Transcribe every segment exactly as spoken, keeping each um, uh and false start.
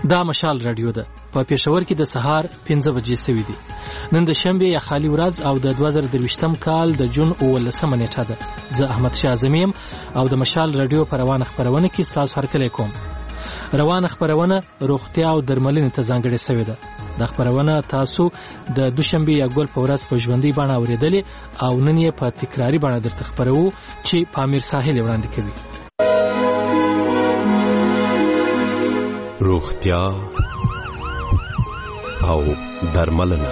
دا مشال رادیو ده په پېښور کې د سهار پنځه بجې سوي دي. نن د شنبه یا خالی ورځ او د دوه زره درویشتم کال د جون اوولسمه نیټه ده. زه احمد شاه اعظم او د مشال رادیو په روانه خپرونه کې ستاسو هرکلی کوم. روانه خپرونه روغتیا او درملنې ته ځانګړې سوې ده. دا خپرونه تاسو د دوشنبه یا ګل په ورځ په ژوندۍ بڼه اورېدلې او نن یې په تکراري بڼه درته خپروو چې په امیر ساحل وړاندې کوي. روغتیا او درملنه.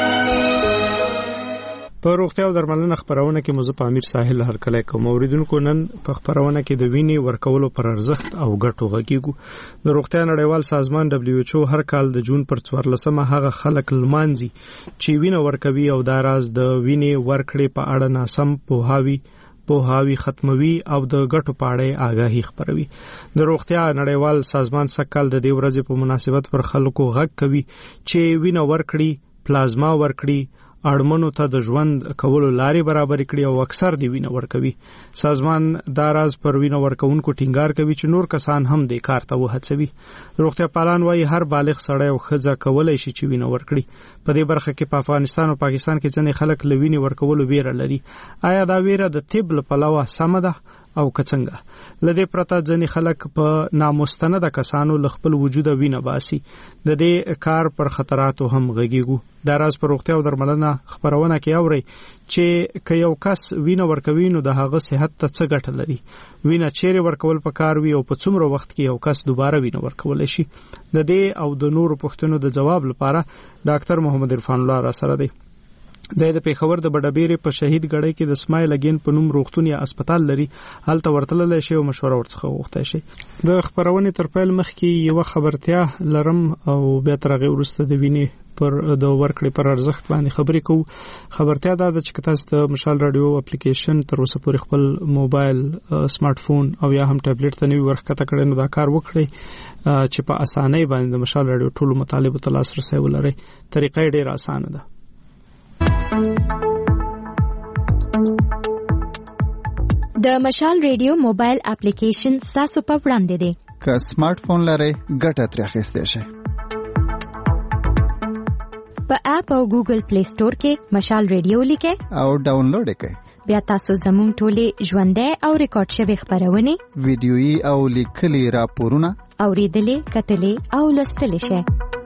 په روغتیا او درملنه خبرونه کې موږ په امیر ساحل هرکلی کوم. اوریدونکو نن په خبرونه کې د وینې ورکولو پر ارزښت او ګټو غږیږو. د روغتیا نړیوال سازمان دبليو ایچ او هر کال د جون پر څوارلسمه هغه خلک لمانځي چې وینه ورکوي او دا راز د وینې ورکړې په اړه ناسم پوهاوی پوهاوی ختموي او د ګټو په اړه آگاهي خپروي. د روغتیا نړیوال سازمان سکهال د دې ورځې په مناسبت پر خلکو غږ کوي چې وینه ورکړي، پلازما ورکړي، اړمنو ته د ژوند کولو لارې برابر کړي او اکثر دی وینه ورکوي. سازمان دا راز پر وینه ورکونکو ټینګار کوي چې نور کسان هم دې کار ته وهڅوي. روغتیا پالان وايي هر بالغ سړی او ښځه کولای شي چې وینه ورکړي. په دې برخه کې په افغانستان او پاکستان کې ځینې خلک له وینې ورکولو ویره لري. آیا دا ویره د طب له پلوه سمه ده او کڅنګه؟ لدې پرته ځینې خلک په نامستند کسانو له خپل وجود وینه باسي. د دې کار پر خطراتو هم غږیږو. دا راز پر روغتیا او درملنه خبرونه کې اوري چې که یو کس وینه ورکوي نو د هغه صحت ته څه ګټه لري، وینه چیرې ورکول پکار وي او په څومره وخت کې یو کس دوباره وینه ورکول شي. د دې او د نورو پوښتنو د جواب لپاره ډاکټر محمد عرفان الله را سره دی. د پېښور د بډابېرې په شهید ګړی کې د اسماعیل اگین په نوم روغتون یا هسپتال لري. هلته ورتللی شي او مشوره ورڅخه وغوښتی شي. د خبرونې تر پیل مخکې یوه خبرتیا لرم او بیا تر هغې وروسته د وینې پر د ورکړې پر ارزښت باندې خبرې کوو. خبرتیا دا ده چې تاسو د مشال رادیو اپلیکیشن تر اوسه پورې خپل موبایل، سمارټ فون او یا هم ټابلیټ ته نوي ورښکته کړئ نو دا کار وکړئ چې په اسانۍ باندې د مشال رادیو ټولو مطالبو ته لاسرسی ولرئ. طریقه یې ډېره اسانه ده. د مشال ریډیو موبایل اپلیکیشن تاسو په وړاندې دی. که سمارټ فون لرئ ګټه ترې اخیستی شئ. په اپ او ګوګل پلی سٹور کې مشال ریډیو لیکئ او ډاونلوډ یې کړئ. بیا تاسو زموږ ټولې ژوندۍ او ریکارډ شوي خبرونه، ویډیويي او لیکلي راپورونه اوریدلې، کتلې او لوستلی شئ.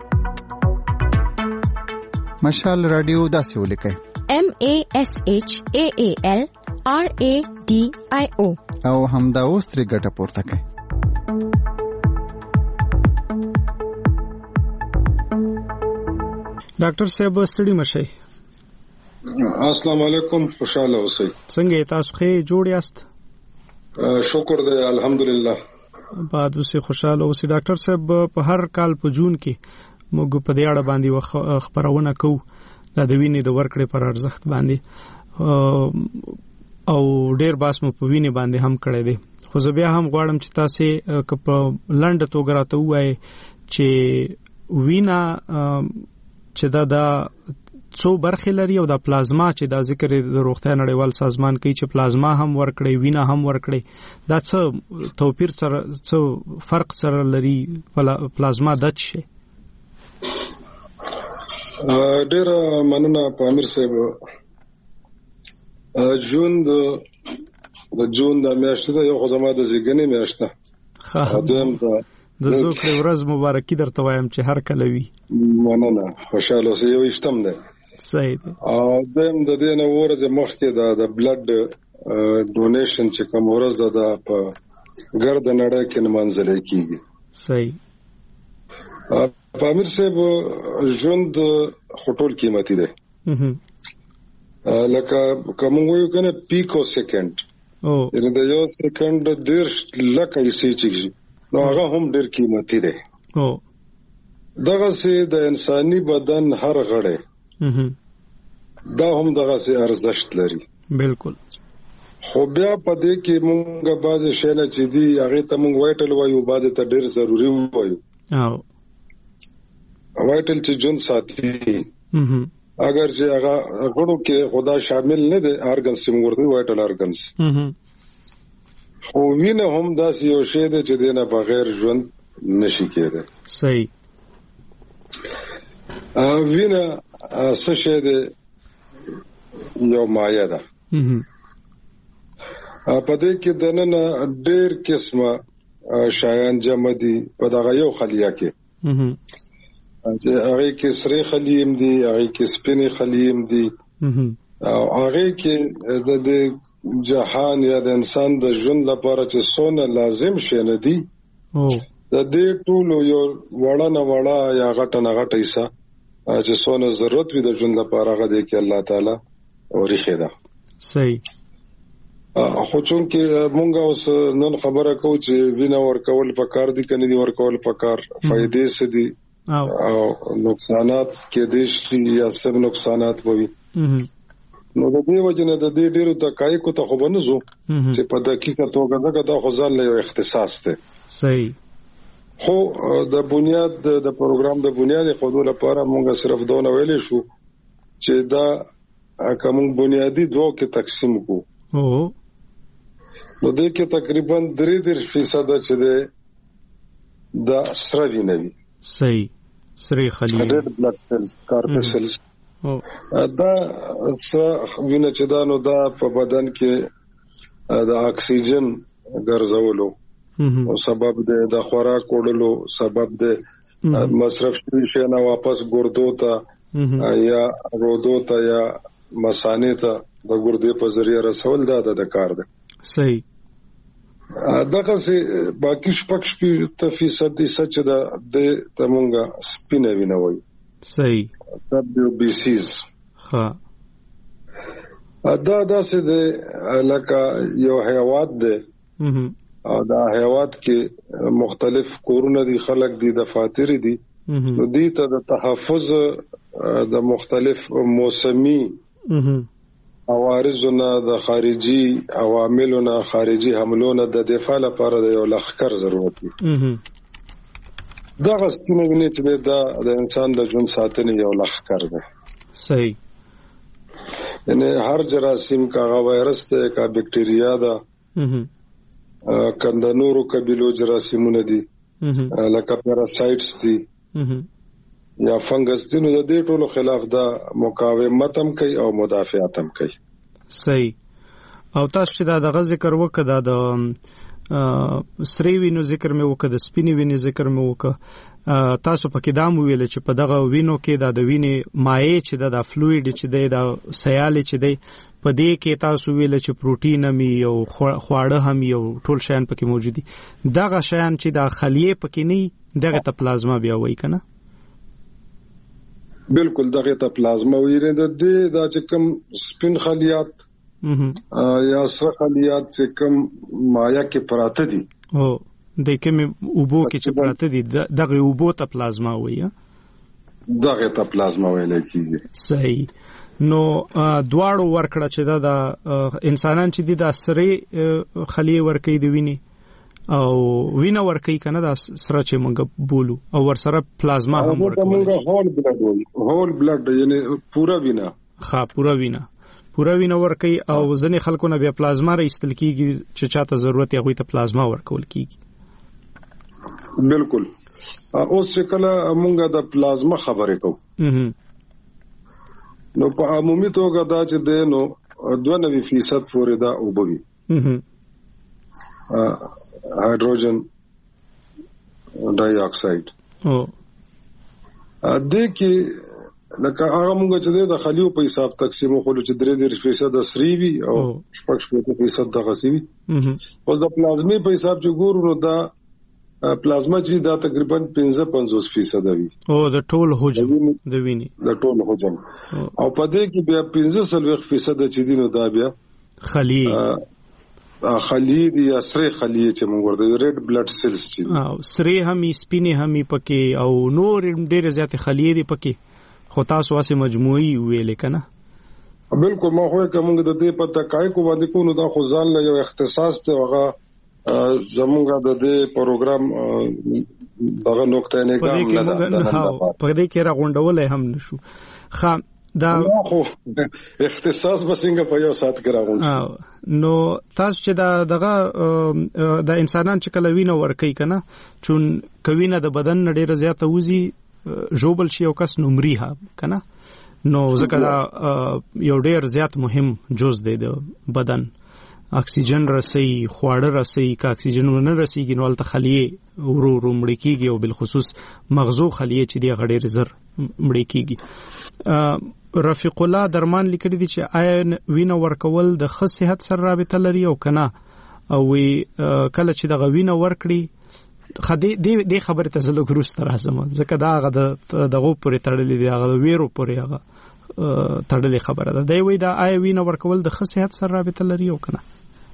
مشال رادیو داسې ولیکئ: M A S H A A L R A D I O او همدا اوس ترې ګټه پورته کړئ. ډاکټر صاحب ستړي مشئ. السلام علیکم، خوشاله اوسئ. څنګه تاسو ښه جوړ یاست؟ شکر دی الحمدلله. بعد اوسې خوشاله اوسئ. ډاکټر صاحب په هر کال په جون کې موږ په دې اړه باندې خبرونه کوو د وینې د ورکړې پر ارزښت باندې او ډېر باس مو په وینې باندې هم کړی دی. خو زه بیا هم غواړم چې تاسې که په لنډه توګه راته ووایئ چې وینه چې دا د څو برخې لري او د پلازما چې دا ذکر د روغتیا نړیوال سازمان کوي چې پلازما هم ورکړي، وینه هم ورکړي، دا څه توپیر سره څه فرق سره لري؟ پلازما د څه شي؟ ډېر مننه په امیر صاحب. جون د جون د میاشت ده، یو خو زما د زیږنې میاشت ده. دویم د د زوکړې ورځ مبارکي درته وایم چې هر کله وي. مننه، خوشاله اوسئ. یو ویشتم دی. صحیح دی. دویم د دې نه ورځې مخکې د د بلډ ډونیشن چې کوم ورځ ده د په ګرد نړۍ کې نمانځل کېږي. صحیح. په امیر صاحب ژوند خټول قیمتي دی. لکه کوم وایو کنه پیکو سیکنډ، یعنی د یو سیکنډ ډېر لکه یې چې نو هغه هم ډېر قیمتي دی. دغه سي د انساني بدن هر غړی دا هم دغه سي ارزښت لري. بالکل. خو بیا په دې کې مونږه بعضې شی نه چې دي هغې ته مونږ وایټل وایو، بعضې ته ډېر ضروري وایو. وایټل چې ژوند ساتي، اگر چې هغه غړو کې خدا شامل نه دی، ارګنز چې مونږ ورته وایټل ارګنز. خو وینه هم داسې یو شی دی چې دې نه بغیر ژوند نشي کېدی. صحیح. وینه څه شی دی؟ یو مایع ده. په دې کې دننه ډېر قسمه شایان جمع دي په دغه یو خلیه کې. چې هغه کې سره خلیم دي، هغه کې سپینې خلیم دي، او هغه کې د جهان یا د انسان د ژوند لپاره چې څونه لازم شي نه دي، د دې ټولو یو وړه نه وړه یا غټه نه غټه حصہ چې څونه ضرورت وي د ژوند لپاره هغه دی کې الله تعالی ورېخه ده. صحیح. خو چون کې مونږ اوس نن خبره کوو چې وینا ورکول پکار دي کنه دي ورکول پکار، فائدې څه دي او نقصانات کې دي شي یا سب نقصانات وي. نو د دې وجه نه د دې ډیرو دقایقو ته خو بنځو چې په دقیقه توګه دغه د خزان له یو اختصاص ده. صحیح. خو د بنیاد د پروګرام د بنیاد خودو لپاره مونږ صرف دونه ویلې شو چې دا کوم بنیادی دوه کې تقسیم کو. او نو دې کې تقریبا درې درې فیصد چې ده د سره وینوي. صحیح. سره خلیه ریډ بلډ سیلز، کارپسلز. او دا سره وینه چې دا نو دا په بدن کې د اکسیجن ګرځولو او سبب ده، د خوراک وړلو سبب ده، مصرف شوی شي نه واپس ګردو ته یا رودو ته یا مثانه ته د ګردې په ذریعہ رسول دا د کار ده. صحیح. دغه سي باقي شپږ فیصد دي چې دا د تمونګه سپینه وینه وای. صحیح. دبليو بي سيز. ها دا داسې د لکه یو حیوانات ده او دا حیوانات کې مختلف کورونه دي، خلق دي، دفاتر دي. نو دي ته د تحفظ د مختلف موسمي عوارضونه، د خارجي عواملونو، خارجي حملونو د دفاع لپاره د یو لخر ضرورت دی. دا غسنه ویني چې دا د انسان د ژوند ساتنې یو لخر دی. صحیح. یعنی هر جراثیم کا وایرس ته کا بکټریا ده، کنده نورو قبیلو جراثیمونه دي لکه پیراسایټس دي یا فنګس دي. نو د دې ټولو خلاف دا مقاومت هم کوي او مدافعت هم کوي. صحیح. او تاسو چې دا د ذکر وکړه دا د سری وینو ذکر مې وکړه، د سپینې وینې ذکر مې وکړه، تاسو پکې دا مو ویل چې په دغه وینو کې دا د وینې مایع چې دا د فلویډ چې دی دا سیال چې دی په دې کې تاسو ویل چې پروتین هم یو خواړه هم یو ټول شیان پکې موجود دي. دغه شیان چې دا خلیه پکې نه دغه ته پلازما بیا وایي کنه؟ بالکل دغه ته پلازما ویره د دې دا چې کوم سپین خلیات یا سره خلیات چې کوم مایع کې پراته دي او د کوم اوبو کې چې پراته دي دغه اوبو ته پلازما وایي. دغه ته پلازما ویل کیږي. صحیح. نو دواړو ورکړه چې دا د انسانان چې دي د سره خلیه ورکې دی ویني او وینه ورکې کنه دا سره چې موږ بولو او ور سره پلازما هم ورکول. موږ هول بلډ وایي، هول بلډ یعنی پورا وینه. ها پورا وینه پورا وینه ورکې او ځنې خلکو نه بیا پلازما راستل کیږي چې چاته ضرورت یې غوي ته پلازما ورکول کیږي. بالکل. اوس چې کله موږ د پلازما خبرې کوو نو په عمومي توګه دا چې د نو دوه نوي فیصد پورې دا اوبوي هایدروجن ډای اکساید. او د کې لکه هغه موږ چې د خلیو په حساب تقسیم خو چې درې درې فیصد سری وي او شپږ فیصد د غسی وي. اوس د پلازمي په حساب چې ګورو نو دا پلازما چې دا تقریبا پنځه پنځوس فیصد وي او د ټول حجم د ویني د ټول حجم او په دې کې بیا پنځه سلوي فیصد چې دینو دا بیا خلی خلی دی یا سره خلی چې موږ ورته ریډ بلډ سیلز چې او سره همي سپینې همي پکې او نور ډېر زیات خلی دي پکې خو تاسو واسه مجموعي ویلې کنه؟ بالکل. ما خو کوم د دې په تکایکو باندې کو نو دا خو ځان له یو اختصاص ته هغه زموږ د دې پروګرام دغه نقطه نه کوم نه ده په دې کې راغونډول هم نشو. خا دا خو اختصاص بسنګ په یو سات کې راغون. نو تاسو چې دا دغه د انسانان چې کله وینه ورکي کنه چون کوینه د بدن ډیره زیاته وزي ژوبل شي او کس نمرې ها کنه نو ځکه دا یو ډیر زیات مهم جز دی د بدن اکسیجن رسي خواړه رسي که اکسیجن ونه رسیږي نو الته خلیه ورو ورو مړ کیږي او بالخصوص مغزو خلیه چې دی غډیر زر مړ کیږي. رفیق الله درمان لیکلی دی چې آیا وینه ورکول د ښه صحت سره رابطه لري او کنه او کله چې د غوینه ورکړي خدي دې خبره ته زلو ګروس تر راځم ځکه دا هغه د دغه پورې تړلې دی هغه ویرو پورې هغه تړلې خبره ده. دی وی دا آی وینه ورکول د ښه صحت سره رابطه لري او کنه؟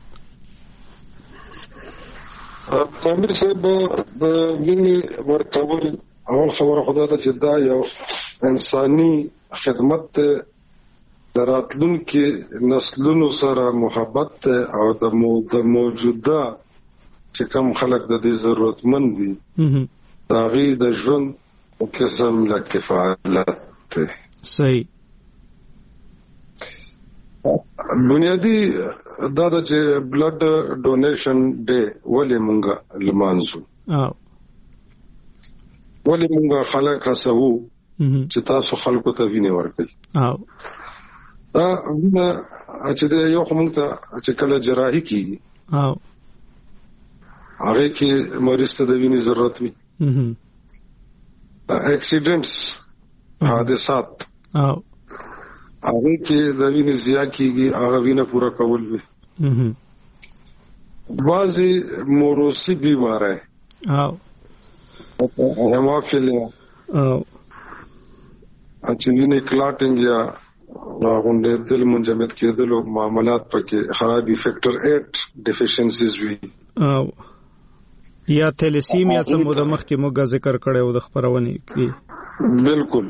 امیر صاحب د وینې ورکول اول خبره خدای ته چې دا یو انساني خدمت د راتلونکو نسلونو سره محبت او د موجوده چې کوم خلک د دې ضرورتمند دي دا غي د ژوند او قسم لا کفالت ته صحیح. بنیادی دا د چې بلډ ډونیشن ډے ولې مونږه لمانځو او ولې مونږه خلک هڅو چې تاسو خلکو ته وینه ورکړي او دا وینه چې یو کوم ته چې کله جراحي کیږي او هغه کې مریض ته د وینې ضرورت وي اکسیډنټس حادثات او هغه کې د وینې ضایع کیږي هغه وینه پورا کول وي بعضی موروثي بیماری او هیموفیلیا او چې وینې کلاټینګ یا راغونډې دل منجمد کېدل او معاملات پکې خرابي فیکٹر اټ ډیفیشنسیز وي او یا تیلیسیمیا څه مو د مخکې موږ ذکر کړو د خبرونه کې بالکل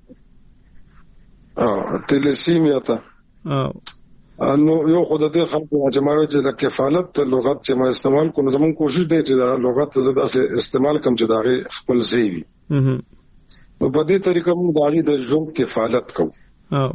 ا تیلیسیمیا ته نو یو خدای دې خلکو چې ما وی چې د کفالت لغت چې ما استعمال کوم زمون کوشش دی چې دا لغت زده استعمال کم چې دا خپل ځای وي نو په دې طریقه موږ د اړې د ژوند کفالت کوو او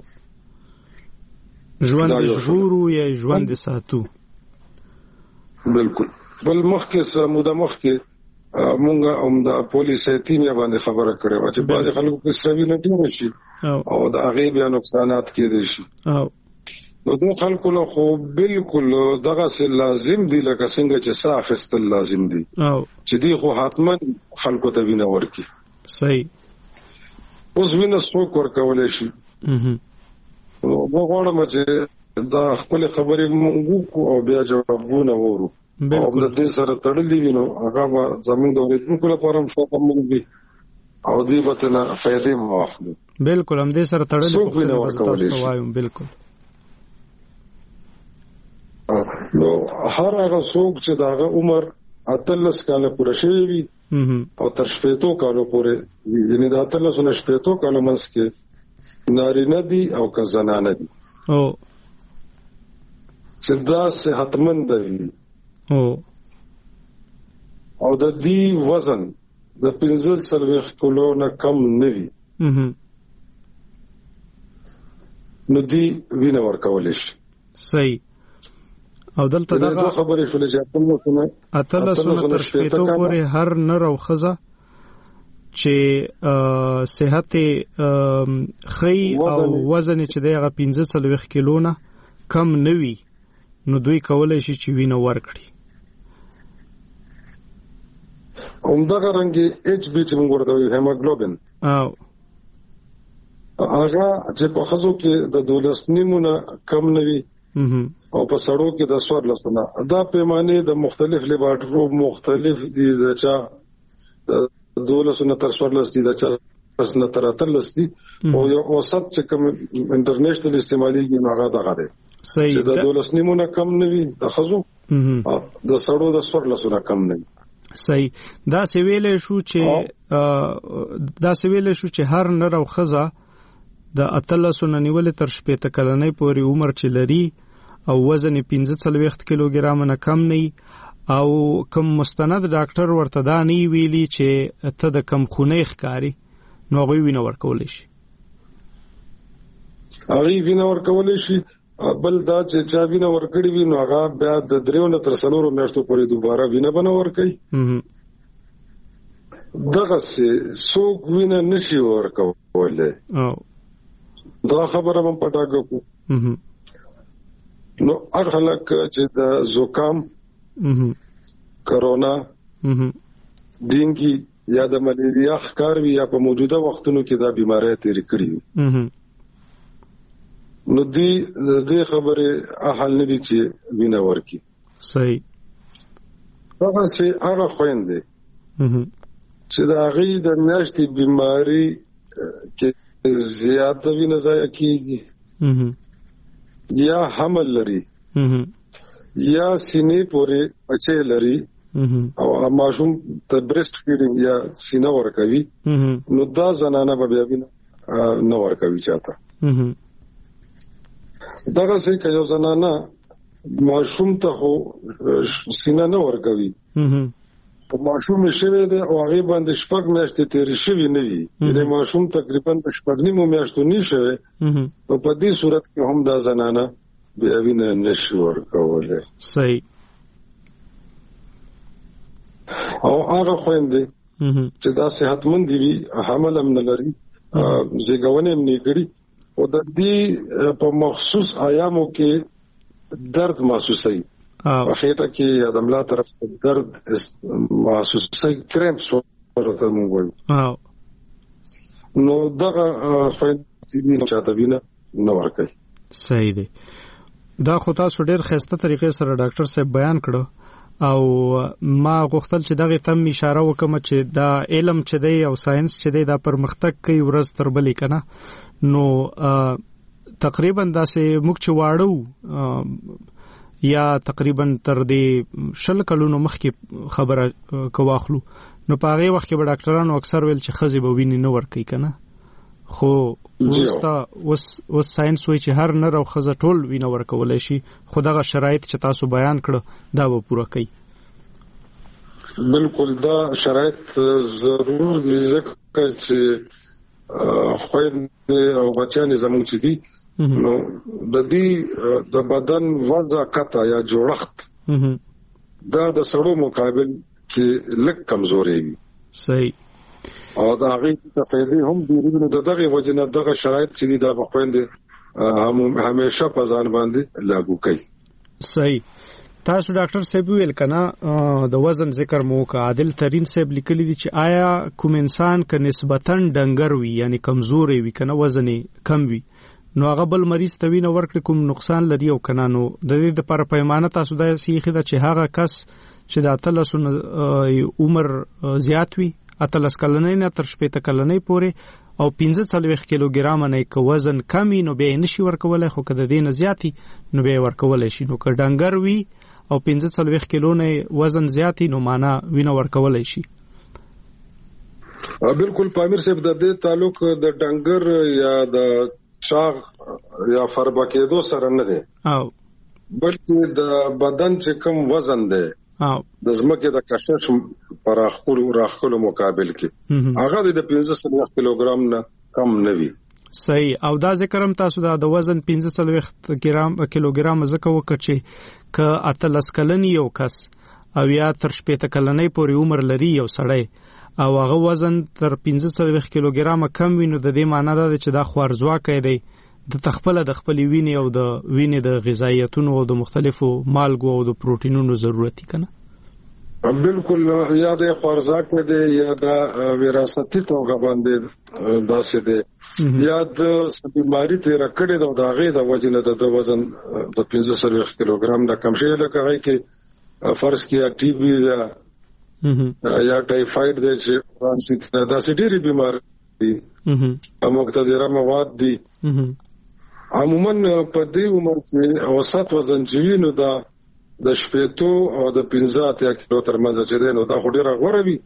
ژوند ژغورو یا ژوند ساتو بالکل. بل مخکې سموده مخکې مونږه هم د پولیسیتیمیا باندې خبره کړې و چې بعض خلکو کې سروي نه ټینګ شي او د هغه بیا نقصانات کېدي شي او نو د خلکو له خو بالکل دغه څه لازم دي لکه څنګه چې صاحب لازم دي او چې دی خو حتما خلکو ته وینه ورکي صحیح. اوس وینه څوک ورکولای شي نو وګورم چې دا خپل خبرې مونږ او بیا جوابونه وورو او د دې سره تړلې وینو هغه زموږ د اوریدونکو لپاره هم څه کوم دي او دې به نه فائدې مو واخلو. بالکل هم دې سره تړلې تاسو وایم بالکل. نو هر هغه څوک چې داغه عمر اتلس کاله پوره شوی وي او تر شپېتو کالو پورې یعنی د اتلس نه شپېتو کالو منځ کې نارینه دي او که زنانه دي او چې دا صحتمند دي او او د دې وزن د پنځه سلويخ کیلو نه کم نه وي نو دی وینه ورکول شي. صحیح. او دلته دا خبرې شولې چې اتلس نه تر شپېتو پورې هر نر او ښځه چې صحت خی او وزن چې دغه پنځه سلويخ کیلو نه کم نه وي نو دوی کولای شي چې وینه ورکړي. همدغه رنګي ایچ بي چې موږ ورته وایو هیموګلوبین او هغه چې په خزو کې د دولس نیمونه کم نه وي او په سړو کې د سور لسونه دا پیمانه د مختلف لیبارټرو مختلف دي د چا دولسونه تر سور لس دي د چا اسنه تر اتلس دي او یو اوسط چې کوم انټرنیشنل استعمالي کې هغه دغه دی. صحیح. د دولس نیمونه کم نه وي د خزو د سړو د سور لسونه کم نه وي. صحیح. دا سویل شو چې دا سویل شو چې هر نر او ښځه د اتلسونه نیول تر شپېته کلنۍ پورې عمر چې لري او وزن پنځه څلوېښت کیلوګرام نه کم نه او کوم مستند ډاکټر ورته دا نه ویلي چې ته د کم خونې ښکاری نو غوي وینه ورکول شي. هغه وینه ورکول شي. بل دا چې چا وینه ورکړي وي نو هغه بیا د دریو نه تر څلورو میاشتو پورې دوباره وینه بنه ورکړي دغه څوک وینه نشي ورکولای دا خبره هم پټاګه کو نو هغه خلک چې د زکام کرونا ډینګي یا د ملیریا ښکار وي یا په موجوده وختونو کې دا بیماری تیرې کړې وي نو دی د خبره اهل نه دي چې وینه ورکی صحیح هغه سي هغه خويندې چې دا غي د میاشتې بیماری کې زیاته وینه ځای کیږي یا حمل لري یا سینې پورې اچې لري او ماشوم ته برست فیډینګ یا سینه ورکوي نو دا زنانه به بیا وینه نه ورکوي چاته دغه څه کې یو زنانه ماشوم ته خو سینه نه ورکوي او ماشوم شوی دی او هغه باندې شپږ میاشتې تیرې شوی نه وي یعنی ماشوم تقریبا شپږ نیمو میاشتو نشوي په دې صورت کې هم دا زنانه بیا وینه نشي ورکولای صحیح او هغه خويندې چې دا صحتمند دي حمل هم نه لري زیږون هم نه کړي او د دې په مخصوص ایامو کې درد محسوسي او خېټه کې یا د ملا طرف درد محسوسي کرمپس ورته موږ نو دغه خويندې چاته وینه نه ورکوي صحیح دی دا خو تاسو ډېر خسته طریقې سره ډاکټر صاحب بیان کړو او ما غوښتل چې دغه تم اشاره وکم چې دا علم چې دی او ساينس چې دی دا پرمختګ کوي ورځ تر بلې کنه نو تقریبا دا سه موږ چې واړو یا تقریبا تر دې شل کلونو مخکې خبره کواخلو نو په هغه وخت کې به ډاکټرانو اکثر ویل چې خزي به ویني نه ورکي کنه خو وستا وس وس ساينس وایي چې هر نر او خزه ټول وینه ورکولای شي خو دغه شرایط چې تاسو بیان کړو دا به پوره کوي بالکل دا شرایط ضرور دي ځکه چې خويندې او بچیان زموږ چې دي نو د دې د بدن وضع کته یا جوړښت دا د سړو مقابل کې لږ کمزوري وي صحیح او دا غي تفیدی هم دی نو دغه وجنه دغه شرایط چې دا بخويندې هم همیشه په ځان باندې لاګو کوي صحیح تاسو ډاکټر صاحب ویل کنه د وزن ذکر مو کا عادل ترين صاحب لیکلی دي چې آیا کوم انسان ک نسبتاً ډنګر وي یعنی کمزوري وي کنه وزن کم وي نو هغه بل مریض ته وینه ورکړي کوم نقصان لري او کنه نو د دې لپاره پیمانه تاسو د سیخه د چې هغه کس چې د اتلس عمر زیات وي اتلس کلنې نه تر شپږ کلنې پورې او پنځه څلوېښت کیلوګرام نه ک وزن کمی نو به نشي ورکولای خو کده دین زیاتی نو به ورکولای شي نو ک ډنګر وي او پنځه څلوېښت کیلو نه وزن زیاتی نو معنا وینه ورکولای شي بالکل پامیر صاحب د دې تعلق د ډنګر یا د چاغ یا فربکېدو سره نه دی او بلکې د بدن چې کم وزن دی او د زمکه د کشش پر اخول راخلو مقابل کې هغه د پنځه څلوېښت کیلوګرام نه کم نه وي صحیح او دا ذکر هم تاسو دا د وزن پنځه څلوېښت کیلوګرام زکه وکړي ک اتلس کلن یو کس او یا تر شپږ کلنې پورې عمر لري یو سړی او هغه وزن تر پنځه څلوېښت کیلوګرام کم وي نو د دې معنی دا چې دا خوارزواکه دی د تخپل د خپل وینې او د وینې د غذایتونو او د مختلفو مالګو او د پروتینونو ضرورت کنه بالکل یا د خوارزواکه دی یا د وراثتي توګه باندې داسې دی یا د بیماری تیر کړي د داغه د وجنه د وزن د پنځه څلوېښت کیلوګرام د کم شي لکه هغه کې فرض کیا ټي بي یا ټایفاید د چې فرانسیت دا سټيري بیمار دي او مقتدره مواد دي عموما په دې عمر کې اوسط وزن جوینو دا د شپېتو او د پنځه اتیا کیلو تر منځ چې دی نو دا ډیره غوړه وي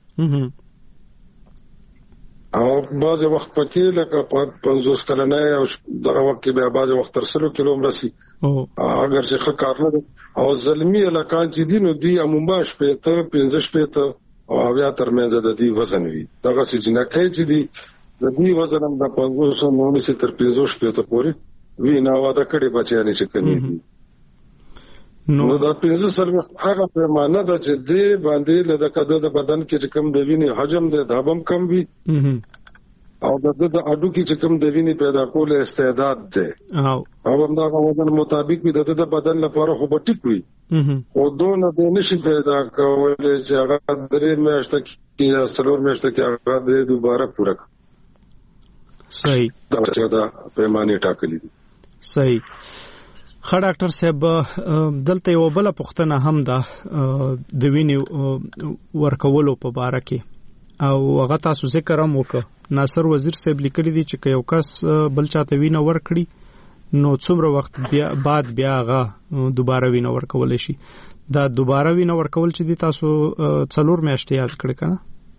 او بعض وخت پکې لکه پنځوس کلنه او دغه وخت کې بیا بعض وخت تر سلو کیلو مرسي اگر چې ښه کار نه او زلمی الکان چې دي نو دی عموما شپېته پنځه شپېته او بیا تر منځ د دې وزن وي دغه چې جنکه چې دي د دې وزن هم د پنځوس نو تر پنځه شپېته پورې وینا واده کړي بچیانې چې کوي نو دا پنځه سلوخ هغه پیمانه ده چې دې باندې له کده د بدن کې کم د وینې حجم د دابم کم وي او د د اډو کې چې کم د وینې پیدا کول استعداد ده او هم دا وزن مطابق به د بدن لپاره خو به ټیک وي خو دونه د نشي پیدا کولای چې هغه درې میاشتې کې یا څلور میاشتې کې هغه دوباره پوره صحیح دا پیمانه ټاکلې دي صحیح. خا ډاکټر صاحب دلته یو بل پوښتنه هم ده د وینې ورکولو په اړه کې او هغه تاسو ذکر هم وکړ. ناصر وزیر صاحب لیکلی دی چې یو کس بل چاته وینه ورکړي نو څومره وخت بیا بعد بیا هغه دوباره وینه ورکول شي. دا دوباره وینه ورکول چې دی تاسو څلور میاشتې یاد کړی کنه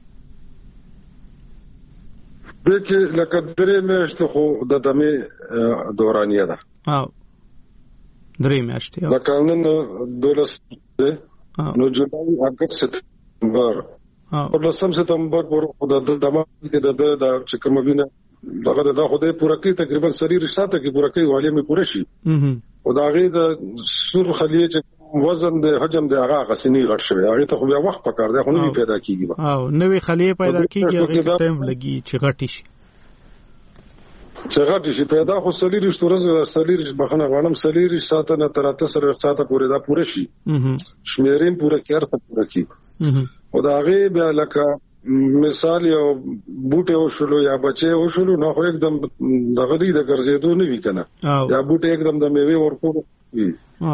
دغه لکه درې میاشتې خو د دمه دورانیه ده او درې میاشتې لکه نن دولس نو جولای اگست سپتمبر او لسم سپتمبر پر د دمه کې د د چې کوم وینه دغه د خدای پوره کې تقریبا سری رساته کې پوره کې والی مې پوره شي او دا غي د سور خلیه چې وزن د حجم د هغه غسنی غټ شوی هغه ته خو بیا وخت پکار دی خو نوې پیدا کیږي او نوې خلیه پیدا کیږي هغه ټایم لګي چې غټی شي چې غټی شي پیدا خو سلی رښتورز سلی رښ بخنه غوانم سلی رښ ساته نه تر اته سره ساته پورې دا پوره شي شمیرین پوره کېر څه پوره کی او دا غي بیا لکه مثال یو بوټه وشلو یا بچي وشلو نو خو एकदम دغه دی د ګرځېدو نه وی کنه یا بوټه एकदम د میوه ورکو وی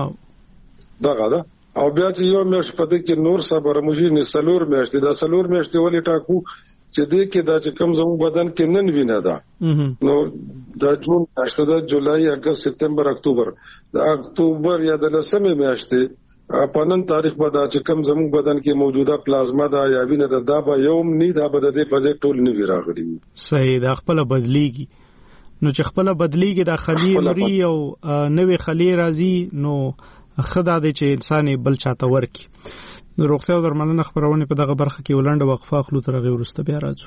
دغه دا او بیا چې یو مېش پدې کې نور صبر موږي نه سلور میاشتې دا سلور میاشتې ولې ټاکو چې دې کې دا چې کم زمو بدن کې نن وینه ده نو د جون میاشتې د جولای اگست سپتمبر اکتوبر د اکتوبر یا د لسمه میاشتې په نن تاریخ به دا چې کم زمو بدن کې موجوده پلازما دا یا وینه ده دا به یوم نه دا به د پځې ټول نه وی راغلي صحیح دا خپل بدلیږي نو چې خپل بدلیږي د خلی مري او نوې خلی راځي نو خدا دې چې انسان بل چاته ورکی. نو روغتیا او درملنه خبرونه په دغه برخه کې ولنډه وقفه اخلو تر هغه وروسته بیا راځو.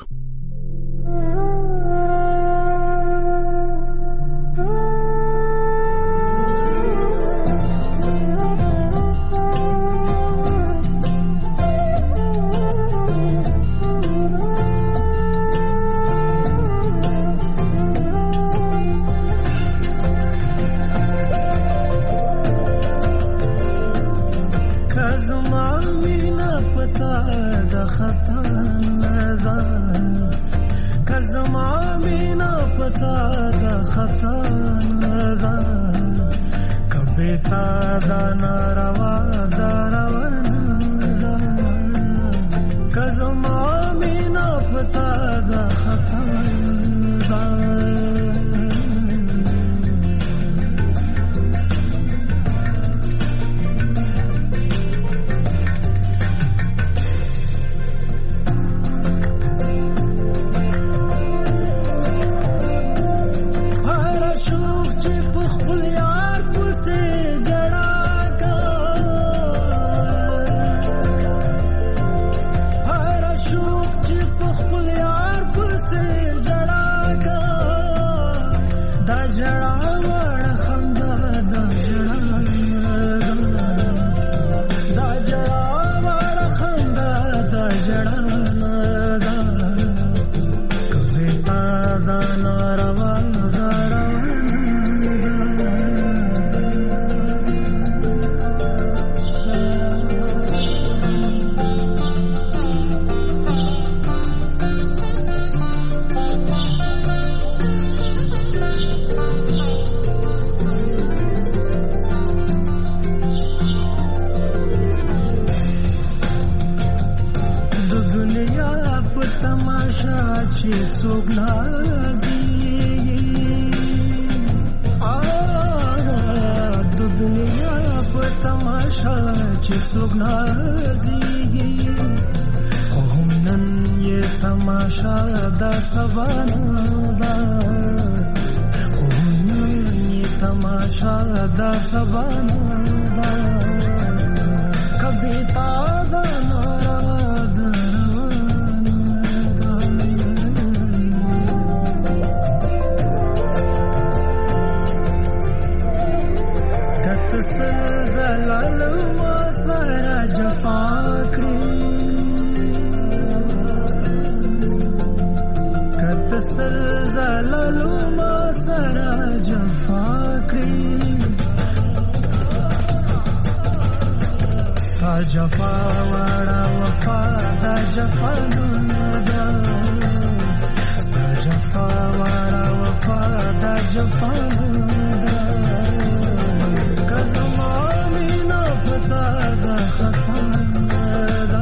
La la جفا واړه وفا دا جفا ندا ستا جفا واړه وفا دا جفا ندا کزما مینا پتا دا خطا ندا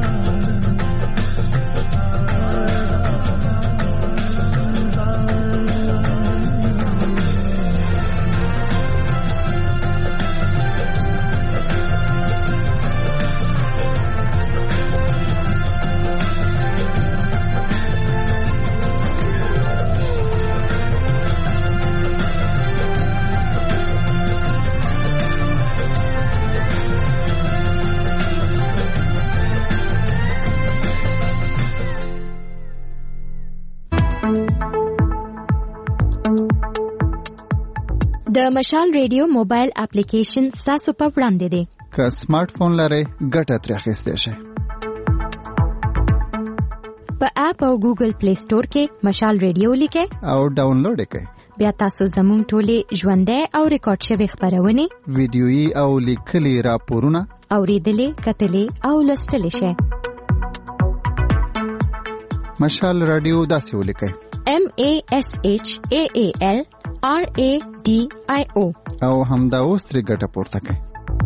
د مشال ریډیو موبایل اپلیکیشن تاسو په وړاندې دی. که سمارټ فون لرئ ګټه ترې اخیستی شئ. په اپ او ګوګل پلی سٹور کې مشال ریډیو لیکئ او ډاونلوډ یې کړئ. بیا تاسو زموږ ټولې ژوندۍ او ریکارډ شوي خپرونې، ویډیويي او لیکلي راپورونه اورېدلې، کتلې او لوستلی شئ. مشال رادیو داسې ولیکئ: M A S H A A L R A D I O او همدا اوس ترې ګټه پورته کړئ.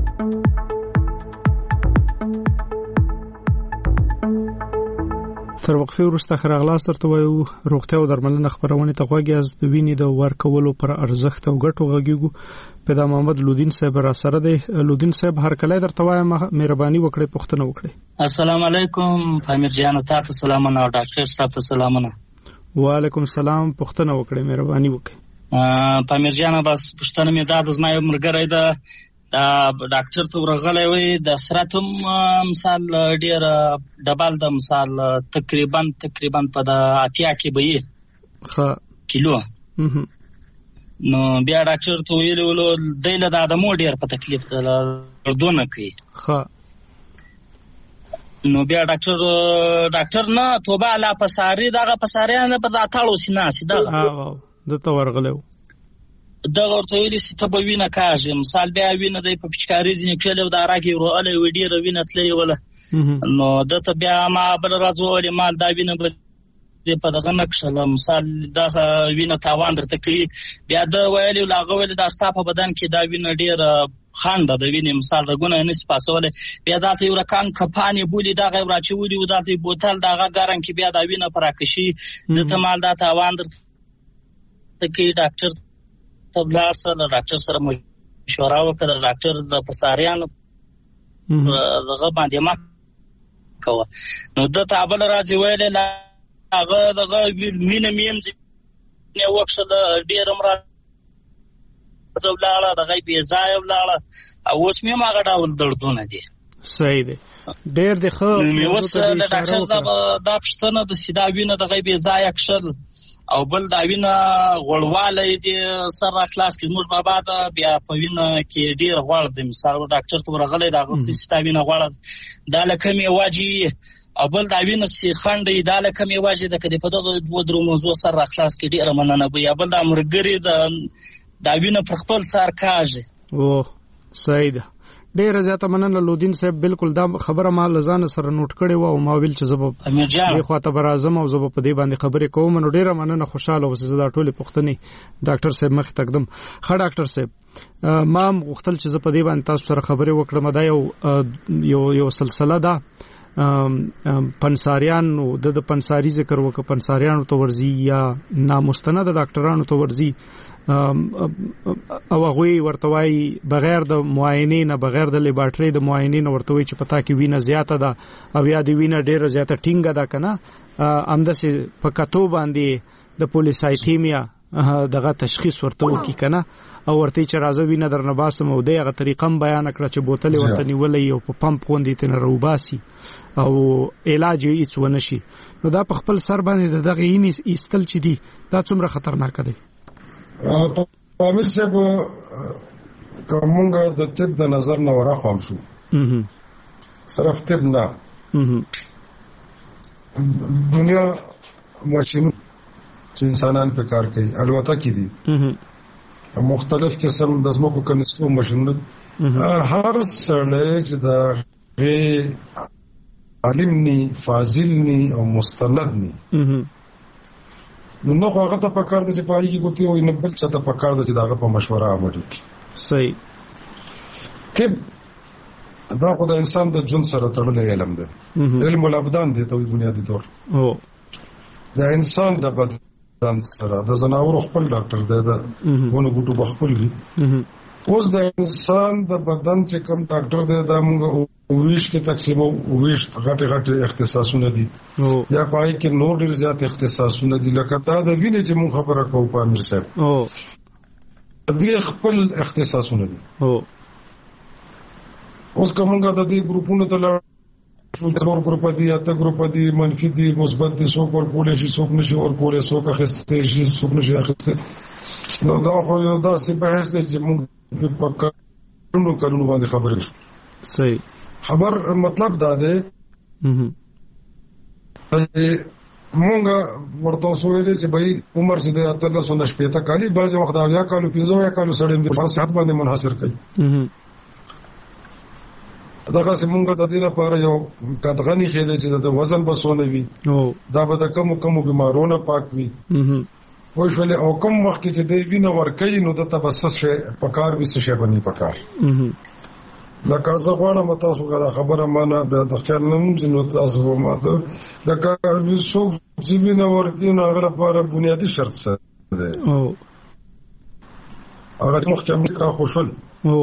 تر وقفې وروسته خراغلاس درته وایو روغتیا او درملنه خبرونه ته غوږی از د وینې د ورکولو پر ارزښت او ګټو غږیږو. پیدا محمد لودین صاحب را سره دی. لودین صاحب هر کله درته وایم مهرباني وکړئ پوښتنه وکړئ. السلام علیکم پامیر جان، تاسو سلامونه او ډاکټر صاحب ته سلامونه. وعلیکم السلام، پوښتنه وکړئ مهرباني وکړئ. پامیر جان بس پوښتنه مې دا د زما یو ملګری ده دا ډاکټر ته ورغلی وي د سرطان مثال ډیر ډبل د مثال تقریبا تقریبا په د اتیا کې به یې ها کیلو نو بیا ډاکټر ته ویل ولو دایله د ادمو ډیر په تکلیف دردونه کوي ها نو بیا ډاکټر ډاکټر نه توبه لا پساري دغه پساریانه په ځاتاړو سینا سیده ها دته ورغلو دغه ورته ویلي چې ته به وینه کاږې مثال بیا وینه دی په پچکاري ځینې کښلې او د راکې وروغلی وي ډېره وینه تللې وله نو دته بیا ما بله ورځ وویلې مال دا وینه به دې په دغه نه کښله مثال دغه وینه تاوان درته کوي بیا ده ویلي ول هغه ویلې دا ستا په بدن کې دا وینه ډېره خانده د وینې مثال رګونه یې نسي پاسولی بیا دلته یو رکان کپان یې بولي دغه یې راچولي و دلته یې بوتل د هغه ګرم کې بیا دا وینه په راکشي دته مال دا تاوان درته کوي ډاکټر ته ولاړ سه له ډاکټر سره مشوره وکړه د ډاکټر د پساریانو دغه باندې مه کوه نو دته بله ورځ یې ویلې هغه دغه مینه مې یم ځینې وکښله ډېره م راځه ولاړه دغه یې بې ځایه ولاړه او اوس مې هم هغه ډول دردونه دي. صحیح دی ډېر دی ښه مې اوس له ډاکټر صاحب دا پوښتنه د سیدا وینه دغه یې بې ځایه کښل او بل دا وینه غوړوالی دی سر را خلاص کړي زموږ بابا ده بیا په وینه کې ډېر غوړ دی مثال ډاکټر ته ورغلی د هغه ستا وینه غوړه دا له کمې وجې او بل دا وینه چې خنډ یې دا له کمې وجې ده که دې په دغه دوه درو موضوع سر را خلاص کړي ډېره مننه به یا بل دا ملګري دا وینه پر خپل سر کاږي. اوه صحیح ده ډیره زیاته مننه لودین صاحب بالکل دا خبره ما لزان سره نوٹ کړې و او ما ویل چې زب په خواته برازم او زب په دې باندې خبرې کوم نو ډیره مننه خوشاله اوسې زدا ټوله پښتني ډاکټر صاحب مخ تقدم ښه ډاکټر صاحب ما غوښتل چې زب په دې باندې تاسو سره خبرې وکړم دا یو یو یو سلسله ده پنساریان نو د پنساری ذکر وک پنساریانو تو ورزي یا نامستند ډاکټرانو تو ورزي او هغه ورتوي بغیر د معاینې نه بغیر د لیبارټري د معاینې نه ورتوي چې پتا کې وینه زیاته ده او یا د وینه ډیره زیاته ټینګه ده کنه امدسه په کتو باندې د پولیسایتیمیا دغه تشخیص ورته وکي کنه او ورته چې راځي وینه درنه باسم او دغه طریقه بیان کړ چې بوتل ورته نیولې او په پمپ غوندې تن روباسي او علاج یې هیڅ ونشي نو دا په خپل سر باندې دغه یې ایستل چې دي دا څومره خطرناک دی. پامیر صاحب کومه د طب د نظر نه ورخوم شو صرف طب نه دنیا ماشین چې انسانان په کار کوي البته کې دي مختلف قسم د زموږ کنيستو ماشینونه هر سره چې د غي عالم ني فاضل ني او مستند ني نو نو هغه ته پکار دي چې پای کې کوتي او نه بل څه ته پکار دي چې داغه په مشوره عملي صحیح طب دا خو د انسان د ژوند سره تړلې علم دی علم الابدان دی ته بنیادی طور او د انسان د بدن سره د زناور خپل ډاکټر دی دا ونه ګټو بخپل وي اوس د انسان د بدن چې کوم ډاکټر دی دا موږ ویش کې تقسیم او ویش غټ غټ اختصاصونه دي یا پای کې نور ډیر زیات اختصاصونه دي لکه تا د وینې چې موږ خبره کوو په امیر صاحب او دې خپل اختصاصونه دي او اوس کومه د دې ګروپونو ته څلور ګروپ دي اته ګروپ دي منفي دي مثبت دي څوک ورکول شي څوک نشي ورکول څوک اخیسته شي څوک نشي اخیسته نو دا خو یو داسې بحث دی چې موږ په کارونو کارونو باندې خبرې شو صحیح خبر مطلب دا دی مونږ ورته سوې چې بھائی عمر چې د اتل سو نشپېته کالي بعض وخت دا یا کالو پنځه یا کالو سړی په صحت باندې منحصر کوي دغه سیمونګه د دې لپاره یو کډغنی خېلې چې د وزن بسونه وي او دا به د کوم کوم بیمارونو پاک وي وای شولې او کوم وخت چې د وینې ورکې نو د تبسس شي پکار وي څه شي باندې پکار لکه زه غواړم تاسو غواړم خبره مانه د خیال نوم چې نو تاسو ماته لکه څوک چې وینې ورکې نو هغه لپاره بنیادی شرط څه دی او هغه مخکې کا خوشل او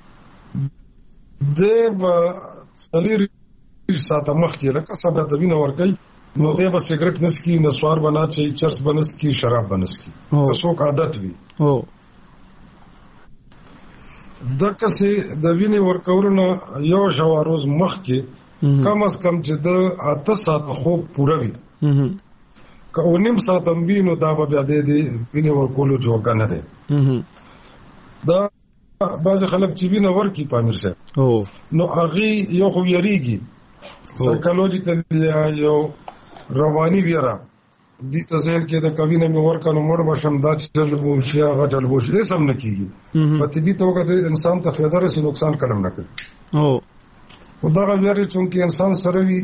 د سلیر ساته مخکې لکه سبا د وینې ورکې نو د به سیګریټ نسکی نسوار بنا چې چرس بنسکی شراب بنسکی تاسو عادت وي او دغه سي د وینې ورکولو یو شواروز مخکې کم از کم چې د اته ساعت خوب پوره وي که اونیم ساعت هم وي نو دا به بیا د وینې ورکولو جوګه نه دی دا بعض خلک چې وینې ورکي پامیر صاحب او نو هغه یو خو یریږي سایکولوژیکل یو رواني ویرا دي تاسو کې د کوینه مې ورکانو مړ بشم دا چې چلبو شي هغه چلبو شي هیڅ هم نه کیږي په طبي توګه د انسان ته فایده رسي نقصان کلم نه کوي او خدا غوړي چې انسان سره وي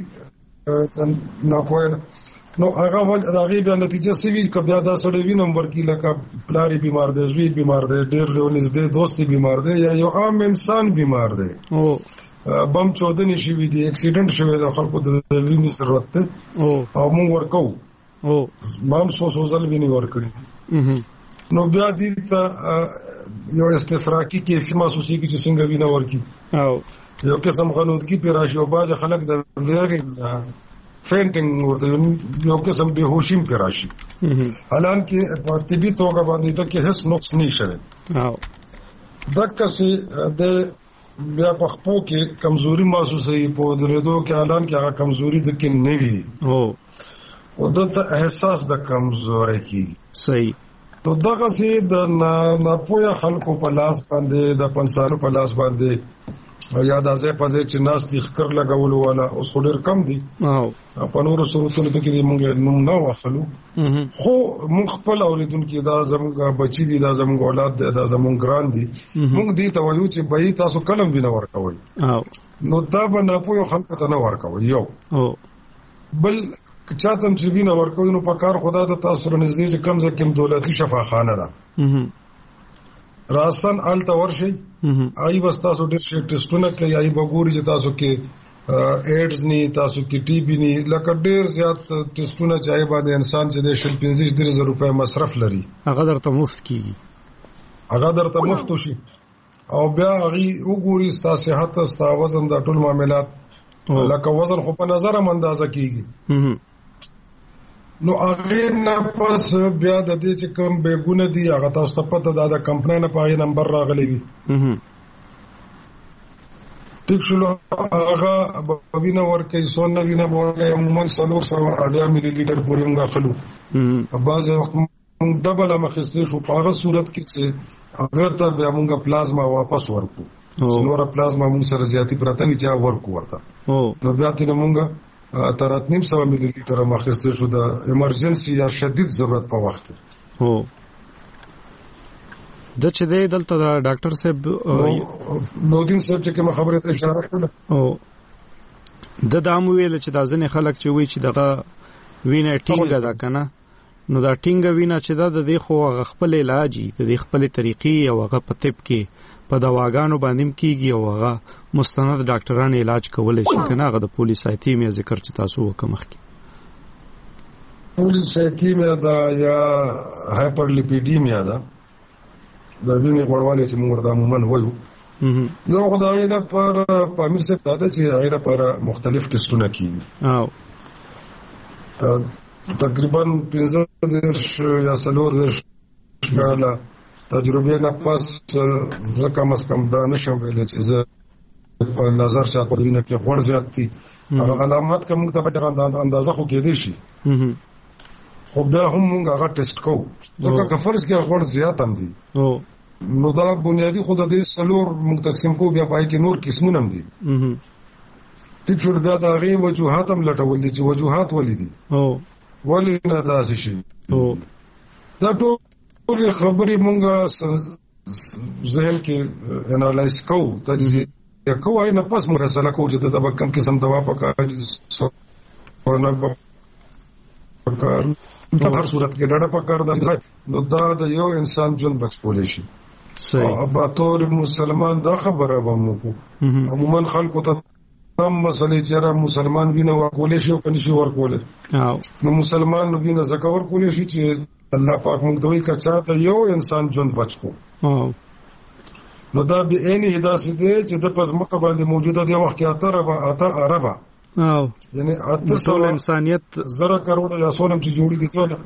نه کوی نو هغه ول راغي بیا نتیجه سوي ک بیا دا سړی وینم ورکی لکه پلاری بیمار دی زوی بیمار دی ډیر نږدې دوستي بیمار دی یا یو عام انسان بیمار دی او بم چودنی شي وي دي اکسیډنټ شوی د خلکو د وینې ضرورت ته او او موږ ورکو او مام سو سوزل ویني ورکړي نو بیا دې ته یو استفراقی کې فيما سوسي کې چې څنګه ویني ورکي او یو قسم غنودګي پیراشي او باز خلک د ویری فینټینګ ورته یو قسم بهوشیم پیراشي حالان کې په طبي توګه باندې د کې هیڅ نقص نشي او دغه سي د بیا په خپل کې کمزوري محسوسه په درېدو کې اعلان کې هغه کمزوري د کې نه وي او او د احساس د کمزوري کې صحیح نو دغه سي د نه پوهه خلکو په لاس باندې د پنځانو په لاس باندې یا د ځای په ځای چې ناس تخ کر لګولو ولا اوس ډېر کم دي او په نورو صورتونو کې موږ نوم نه واخلو خو موږ خپل اوریدونکو دا زموږ بچی دي دا زموږ اولاد دي دا زموږ ګران دي موږ دې ته وایو چې به تاسو کلم وینه ورکوي او نو دا به نه پوهه خلکو ته نه ورکوي یو او بل چاته چې وینه ورکوي نو په کار خدا د تاسو سره نږدې چې کم ځکه دولتي شفاخانه ده راسن ال تور شي آی بس تاسو ډېر شي ټیسټونه کوي آی بګوري چې تاسو کې ایډز ني تاسو کې ټي بي ني لکه ډېر زیات ټیسټونه چای باندې انسان چې د شل پنځه زره روپے مصرف لري هغه درته مفت کیږي هغه درته مفت شي او بیا هغه وګوري ستاسو صحت ستاسو وزن د ټول معاملات لکه وزن خو په نظر اندازه کیږي نو هغه نه پس بیا د دې چې کوم به ګونه دي هغه تاسو ته پته ده د کمپنۍ نه پای نمبر راغلی وي ټیک شو هغه بوینه ورکې سونه وینه ورکې عموما څلور سوه اته ملي لیټر پورې موږ اخلو بعض وخت موږ ډبل مخسته شو په هغه صورت کې چې هغه ته بیا موږ پلازما واپس ورکو نور پلازما موږ سره زیاتی پراته نه چا ورکو ورته نو بیا ته موږ تر اتنیم سو ملي لیټر مخسته شو د ایمرجنسي یا شدید ضرورت په وخت هو د چې د دلته د ډاکټر صاحب نو دین صاحب چې کوم خبره ته اشاره کړه او د دامو ویل چې دا ځنې خلک چې وی چې دغه وینه ټینګه ده کنه نو دا ټینګه وینه چې دا د دې خو خپل علاج د دې خپل طریقې او هغه په طب کې په دواګانو باندې کیږي او هغه مستند ډاکټران علاج کولای شي کنه هغه د پولیسایتیمیا ذکر چې تاسو وکمخ کی پولیسایتیمیا دا یا هایپرلیپیډیمیا دا د وینې غوړوالی چې موږ ورته عموما وایو یو خدای نه پر پامیر څخه دا چې هغه لپاره مختلف ټیسټونه کیږي او تقریبا پنځه درش یا څلور درش کاله تجربه نه پس زه کم از کم دا نشم ویلی چې زه په نظر شاته وینه کې غوړ زیات دي هغه علامات کوم ته په اندازه خو کېدې شي خو بیا هم موږ هغه ټیسټ کوو ځکه که فرض کې غوړ زیات هم دي نو دا بنیادی خود د سلور موږ تقسیم کوو بیا پای کې نور قسمونه هم دي ټیک شو بیا دا غي وجوهات هم لټول دي چې وجوهات ولې دي ولې نه داسې شي دا ټول خبرې موږ ذهن کې انالایز کوو تجزیه کوو نه پس موږ فیصله کوو چې دا به کوم قسم دوا پکار ورنه پکار په هر صورت کې ډاډه پکار ده نو دا د یو انسان ژوند بچول شي صحیح ابا تور مسلمان دا خبره به موږ عموما خلکو ته هم مسلې چې را مسلمان وینه ورکولې شي او کني شي ورکولې نو مسلمان وینه زکه ورکولې شي چې الله پاک موږ دوی کا چاته یو انسان ژوند بچو نو دا به عیني هداسه دي چې د پزمکه باندې موجوده دی وخت کې اته ربا اته عربه او یعنی ټول انسانيت زره کروڑ یا سونم چې جوړي دي ټول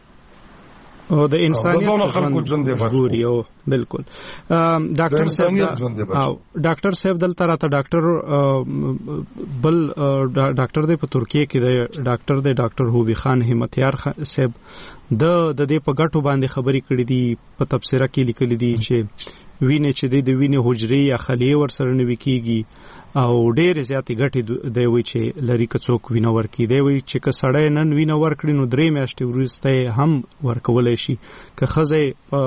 او د انسانيت خلکو ژوند دی ګوري او بالکل ډاکټر صاحب او ډاکټر صاحب دلته راته ډاکټر بل ډاکټر دی په ترکیه کې دی ډاکټر دی ډاکټر هوبي خان همتیار صاحب د د دې په غټو باندې خبري کړې دي په تفسیره کې لیکلي دي چې وینه چې د وینې حجرې یا خلیه ورسره نوي کیږي او ډېر زیاتې ګټې دی وی چې لری کڅوک وینه ورکی دی وی چې که سړی نن وینه ورکړي نو درې میاشتې وروسته هم ورکولای شي که خزه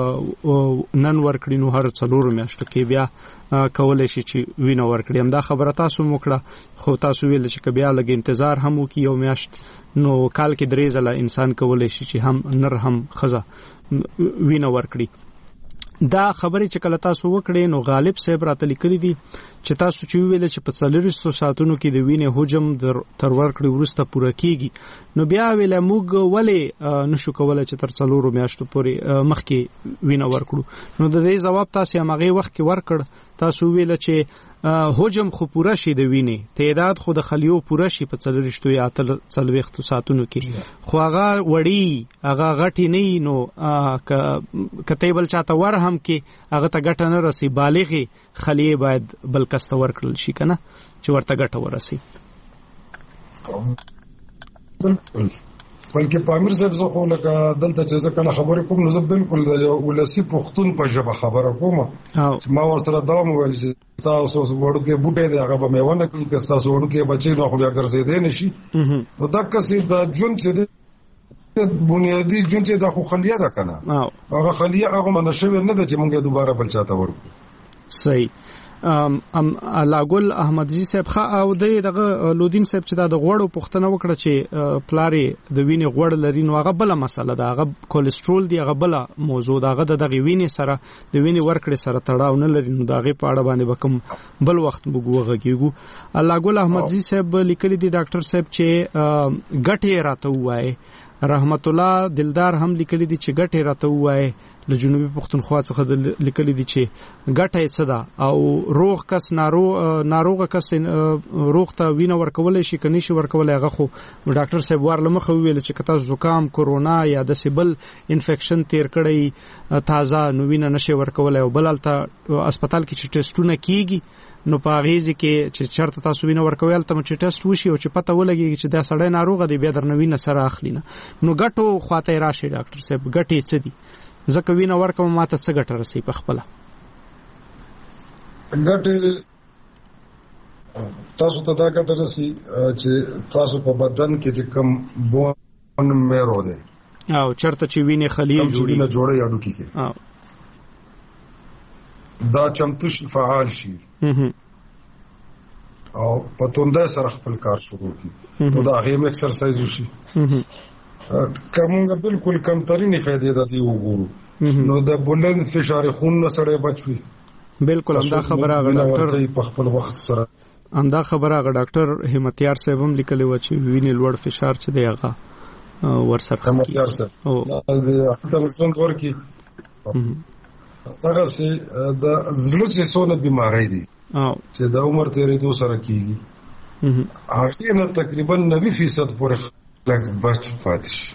نن ورکړي نو هر څلور میاشتو کې بیا کولای شي چې وینه ورکړي هم دا خبره تاسو موکړه خو تاسو ویل چې بیا لګ انتظار هم وکي یو میاشت نو کال کې درې ځله انسان کولای شي چې هم نر هم خزه وینه ورکړي دا خبرې چې کله تاسو وکړې نو غالب صاحب راته لیکلي دي چې تاسو چې ویل چې په څلورو ساعتونو کې د وینې حجم تر ورکړې وروسته پوره کیږي نو بیا ویل موږ ولې نشو کولای چې تر څلورو میاشتو پورې مخکې وینه ورکړو نو د دې جواب تاسو هغه وخت کې ورکړ تاسو ویل چې حجم خو پوره شي د وینې تعداد خو د خلیو پوره شي په څلورشتو یا څلويختو ساعتونو کې خو هغه وړي هغه غټي نه نو کتیبل چاته ور هم کې هغه ته ګټه نه رسي بالغي خلیه باید بل کست ورکړل شي کنه چې ورته ګټه ورسي بلکې پامیر صاحب زه خو لکه دلته چې زه کله خبرې کوم نو زه بالکل د یو ولسی پښتون په ژبه خبره کوم ما ورسره دا مویل چې تاسو وړو کې بوټي دی هغه به مې ونه کوي که تاسو وړو کې بچي نو خو بیا ګرځېدې نشي نو دا کسي دا جون چې بنیادی جون چې دا خو خلیه ده کنه هغه خلیه هغه منشوي نه ده چې مونږه دوباره بل چاته ورکو صحیح ام ام لاګل احمدزي صاحب خا او دغه لودین صاحب چې د غوړو پښتنه وکړه چې پلاری د وینې غوړ لري نو هغه بل مسله ده هغه کولیسټرول دی هغه بل موضوع ده هغه د وینې سره د وینې ورکړې سره تړاو نه لري نو دغه په اړه باندې وکم بل وخت وګوغه کیږي لاګل احمدزي صاحب لیکلي دي ډاکټر صاحب چې ګټه راته وایي رحمت الله دلدار هم لیکلي دي چې ګټه راته وایي له جنوبي پښتونخوا څخه لیکلي دي چې ګټه یې څه ده او روغ کس ناروغ ناروغ کس روغ ته وینه ورکولای شي کني شي ورکولای هغه خو ډاکټر صاحب ورلمخه ویل چې کته زکام کورونا یا د سیبل انفیکشن تیر کړی تازه نو وینه نشي ورکولای او بلالته هسپتال کې چې ټیسټونه کیږي نو په غیزه کې چې چرته تاسو وینه ورکوي تل چې ټیسټ وشي او چې پته ولګي چې دا سړی ناروغ دی بیا درنوینه سره اخلي نه نو ګټو خواته راشي ډاکټر صاحب ګټې څه دي زکه وینه ورکوم ماته څه ګټه رسي په خپل ګټه تاسو ته دا ګټه رسي چې تاسو په بدن کې چې کم بون میرو ده او چرته چې وینه خلیه جوړي نه جوړه یادو کې او دا چمتو شي فعال شي او په توندې سره خپل کار شروع کړي نو دا هم ایکسرسایز وشي کومه بالکل کمترینې فائدې د دې وګورو نو د بلند فشار خون نه سره بچوي بالکل همدا خبره غا ډاکټر په خپل وخت سره همدا خبره غا ډاکټر همتیار صاحب هم لیکلی و چې وینې لوړ فشار چې دی هغه ورسره همتیار صاحب او د خپل څنګه ورکی هغه سي د زړه چې څونه بيمارۍ دي او چې د عمر تیرېدو سره کیږي هغه نه تقریبا نوي فیصد پورې خلک بچ پاتې شي